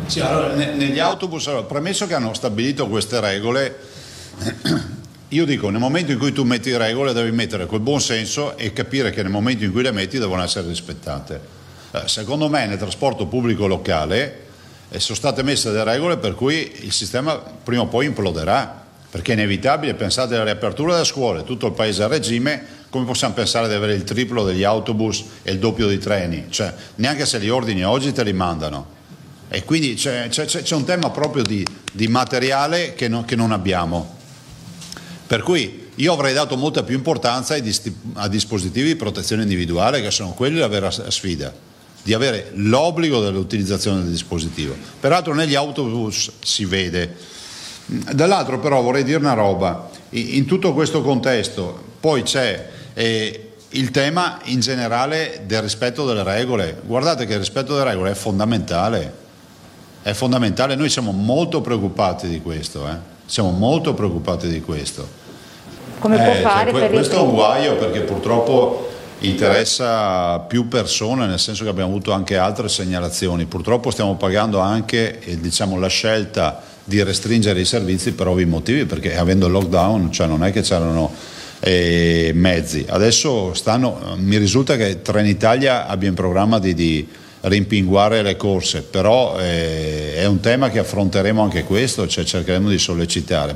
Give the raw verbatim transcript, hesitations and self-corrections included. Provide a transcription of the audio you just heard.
Sì, allora, ne- negli autobus, allora, premesso che hanno stabilito queste regole, io dico, nel momento in cui tu metti regole devi mettere col buon senso e capire che nel momento in cui le metti devono essere rispettate. Eh, secondo me nel trasporto pubblico locale eh, sono state messe delle regole per cui il sistema prima o poi imploderà, perché è inevitabile. Pensate alla riapertura delle scuole, tutto il paese a regime, come possiamo pensare di avere il triplo degli autobus e il doppio dei treni? Cioè, neanche se li ordini oggi te li mandano. E quindi c'è, c'è, c'è un tema proprio di, di materiale che, no, che non abbiamo. Per cui io avrei dato molta più importanza ai dis- a dispositivi di protezione individuale, che sono quelli la vera sfida, di avere l'obbligo dell'utilizzazione del dispositivo. Peraltro negli autobus si vede. Dall'altro però vorrei dire una roba, in tutto questo contesto poi c'è eh, il tema in generale del rispetto delle regole. Guardate che il rispetto delle regole è fondamentale, è fondamentale, noi siamo molto preoccupati di questo, eh? siamo molto preoccupati di questo. Come può Eh, fare cioè, per questo è un guaio perché purtroppo interessa più persone, nel senso che abbiamo avuto anche altre segnalazioni. Purtroppo stiamo pagando anche eh, diciamo, la scelta di restringere i servizi per ovvi motivi, perché avendo il lockdown, cioè non è che c'erano eh, mezzi. Adesso stanno, mi risulta che Trenitalia abbia in programma di, di rimpinguare le corse, però eh, è un tema che affronteremo anche questo, cioè cercheremo di sollecitare.